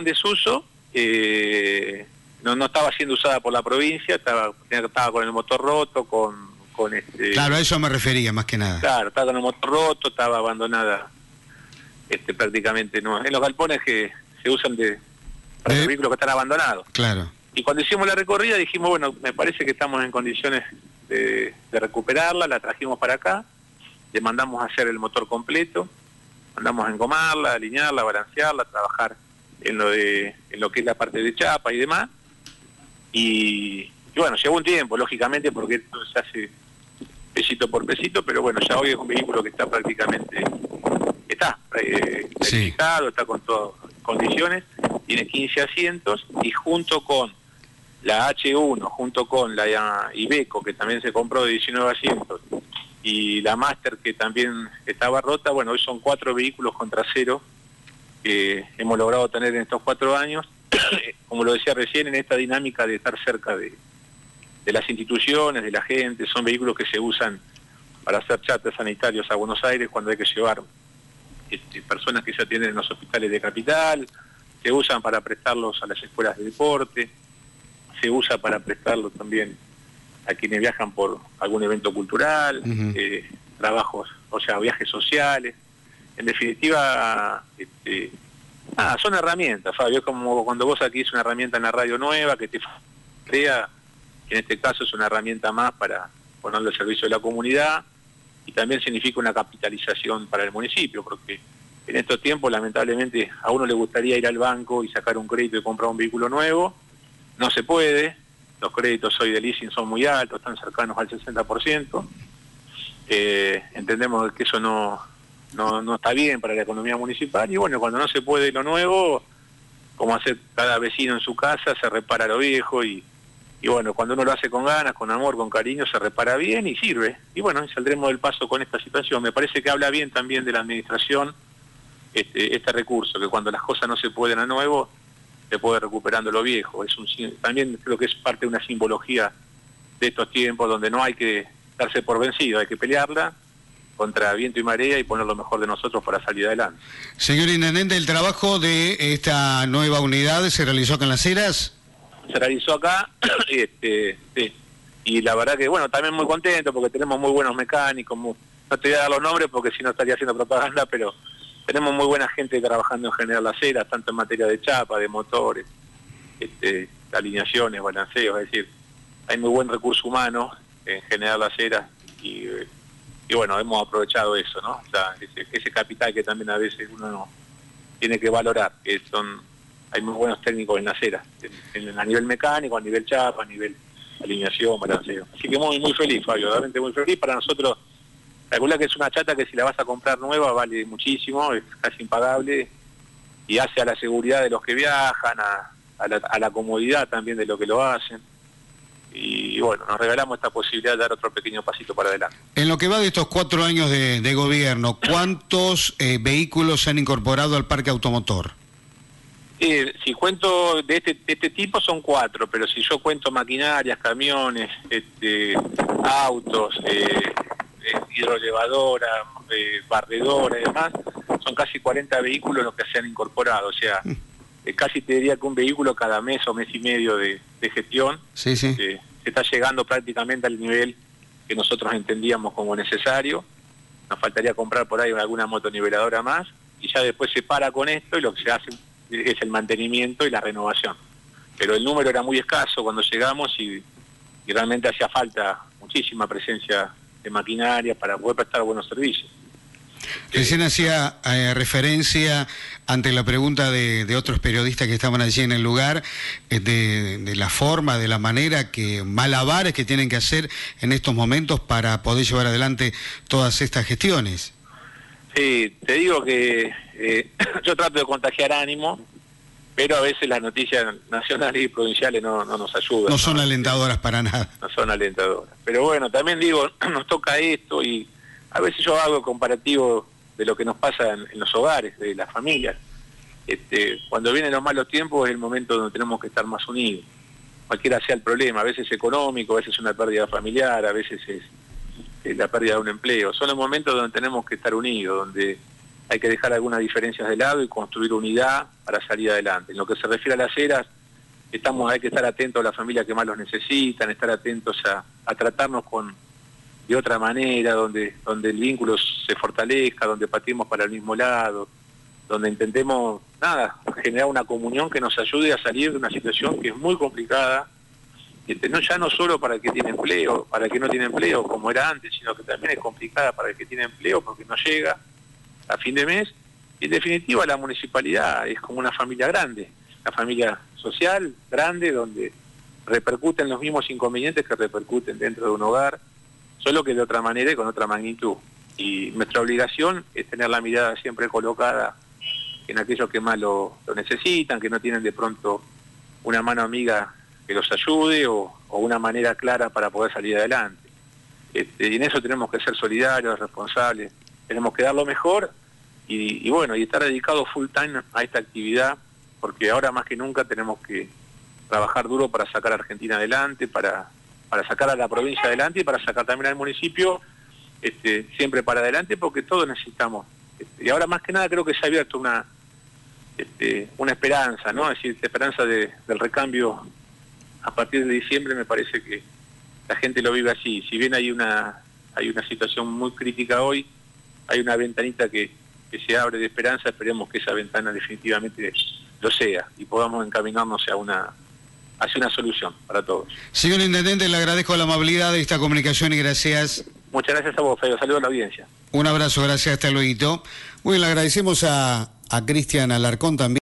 en desuso, no estaba siendo usada por la provincia, estaba con el motor roto, Claro, a eso me refería más que nada. Claro, estaba con el motor roto, estaba abandonada prácticamente, ¿no? En los galpones que se usan para los vehículos que están abandonados. Claro. Y cuando hicimos la recorrida dijimos, bueno, me parece que estamos en condiciones de recuperarla, la trajimos para acá, le mandamos a hacer el motor completo, mandamos a engomarla, alinearla, balancearla, trabajar en lo que es la parte de chapa y demás. Y bueno, llevó un tiempo, lógicamente, porque esto se hace pesito por pesito, pero bueno, ya hoy es un vehículo que está prácticamente, verificado, está con todas condiciones, tiene 15 asientos y junto con la H1, junto con la Iveco, que también se compró de 19 asientos, y la Master, que también estaba rota, bueno, hoy son 4 vehículos con trasero que hemos logrado tener en estos 4 años, como lo decía recién, en esta dinámica de estar cerca de las instituciones, de la gente. Son vehículos que se usan para hacer charters sanitarios a Buenos Aires cuando hay que llevar personas que se atienden en los hospitales de capital, se usan para prestarlos a las escuelas de deporte, se usa para prestarlos también a quienes viajan por algún evento cultural, trabajos, o sea, viajes sociales. En definitiva, son herramientas, Fabio. Es como cuando vos aquí es una herramienta en la radio nueva que te crea, que en este caso es una herramienta más para ponerle al servicio de la comunidad, y también significa una capitalización para el municipio, porque en estos tiempos lamentablemente a uno le gustaría ir al banco y sacar un crédito y comprar un vehículo nuevo, no se puede, los créditos hoy de leasing son muy altos, están cercanos al 60%, entendemos que eso no está bien para la economía municipal, y bueno, cuando no se puede lo nuevo, como hace cada vecino en su casa, se repara lo viejo, y bueno, cuando uno lo hace con ganas, con amor, con cariño, se repara bien y sirve. Y bueno, saldremos del paso con esta situación. Me parece que habla bien también de la administración este recurso, que cuando las cosas no se pueden a nuevo, se puede recuperando lo viejo. También creo que es parte de una simbología de estos tiempos donde no hay que darse por vencido, hay que pelearla contra viento y marea y poner lo mejor de nosotros para salir adelante. Señor Intendente, ¿el trabajo de esta nueva unidad se realizó acá en Las Heras? Se realizó acá, sí. Y la verdad que, bueno, también muy contento porque tenemos muy buenos mecánicos, no te voy a dar los nombres porque si no estaría haciendo propaganda, pero tenemos muy buena gente trabajando en General Las Heras, tanto en materia de chapa, de motores, alineaciones, balanceos, es decir, hay muy buen recurso humano en General Las Heras y bueno, hemos aprovechado eso, ¿no? O sea, ese capital que también a veces uno no tiene que valorar, que hay muy buenos técnicos en Las Heras, a nivel mecánico, a nivel chapa, a nivel alineación, balanceo. Así que muy feliz, Fabio, realmente muy feliz. Para nosotros, calcular que es una chata que si la vas a comprar nueva vale muchísimo, es casi impagable, y hace a la seguridad de los que viajan, a la comodidad también de los que lo hacen. Y bueno, nos regalamos esta posibilidad de dar otro pequeño pasito para adelante. En lo que va de estos 4 años de gobierno, ¿cuántos vehículos se han incorporado al parque automotor? Si cuento de este tipo son 4, pero si yo cuento maquinarias, camiones, autos, hidroelevadoras, barredoras y demás, son casi 40 vehículos los que se han incorporado, o sea, casi te diría que un vehículo cada mes o mes y medio de gestión. Sí. Se está llegando prácticamente al nivel que nosotros entendíamos como necesario. Nos faltaría comprar por ahí alguna motoniveladora más, y ya después se para con esto y lo que se hace es el mantenimiento y la renovación. Pero el número era muy escaso cuando llegamos y realmente hacía falta muchísima presencia de maquinaria para poder prestar buenos servicios. Recién hacía referencia ante la pregunta de otros periodistas que estaban allí en el lugar, de la forma, de la manera, que malabares que tienen que hacer en estos momentos para poder llevar adelante todas estas gestiones. Sí, te digo que yo trato de contagiar ánimo, pero a veces las noticias nacionales y provinciales no nos ayudan. No son alentadoras para nada. No son alentadoras. Pero bueno, también digo, nos toca esto y a veces yo hago comparativo de lo que nos pasa en los hogares, de las familias. Cuando vienen los malos tiempos es el momento donde tenemos que estar más unidos. Cualquiera sea el problema, a veces económico, a veces una pérdida familiar, a veces es la pérdida de un empleo. Son los momentos donde tenemos que estar unidos, donde hay que dejar algunas diferencias de lado y construir unidad para salir adelante. En lo que se refiere a las eras, hay que estar atentos a las familias que más los necesitan, estar atentos a tratarnos de otra manera, donde el vínculo se fortalezca, donde pateemos para el mismo lado, donde intentemos, generar una comunión que nos ayude a salir de una situación que es muy complicada, ya no solo para el que tiene empleo, para el que no tiene empleo, como era antes, sino que también es complicada para el que tiene empleo porque no llega a fin de mes. Y en definitiva la municipalidad es como una familia grande, una familia social grande, donde repercuten los mismos inconvenientes que repercuten dentro de un hogar, solo que de otra manera y con otra magnitud. Y nuestra obligación es tener la mirada siempre colocada en aquellos que más lo necesitan, que no tienen de pronto una mano amiga que los ayude o una manera clara para poder salir adelante. Y en eso tenemos que ser solidarios, responsables, tenemos que dar lo mejor y estar dedicados full time a esta actividad, porque ahora más que nunca tenemos que trabajar duro para sacar a Argentina adelante, para sacar a la provincia adelante y para sacar también al municipio siempre para adelante, porque todos necesitamos. Y ahora más que nada creo que se ha abierto una esperanza, ¿no? Es decir, esperanza del recambio a partir de diciembre. Me parece que la gente lo vive así. Si bien hay una situación muy crítica hoy, hay una ventanita que se abre de esperanza. Esperemos que esa ventana definitivamente lo sea y podamos encaminarnos hacia una solución para todos. Señor Intendente, le agradezco la amabilidad de esta comunicación y gracias. Muchas gracias a vos, Fede. Saludos a la audiencia. Un abrazo, gracias, hasta luego. Bueno, le agradecemos a Cristian Alarcón también.